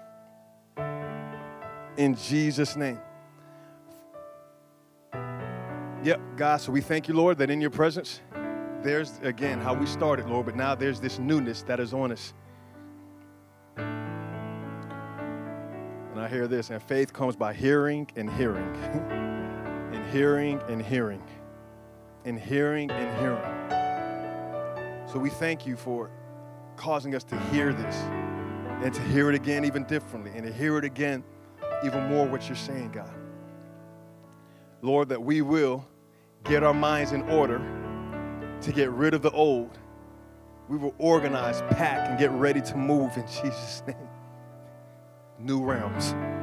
Speaker 1: In Jesus' name. Yep, God, so we thank you, Lord, that in your presence, there's, again, how we started, Lord, but now there's this newness that is on us. And I hear this, and faith comes by hearing and hearing, and hearing and hearing, and hearing and hearing. So we thank you for causing us to hear this, and to hear it again even differently, and to hear it again even more what you're saying, God. Lord, that we will get our minds in order to get rid of the old. We will organize, pack, and get ready to move in Jesus' name. New realms.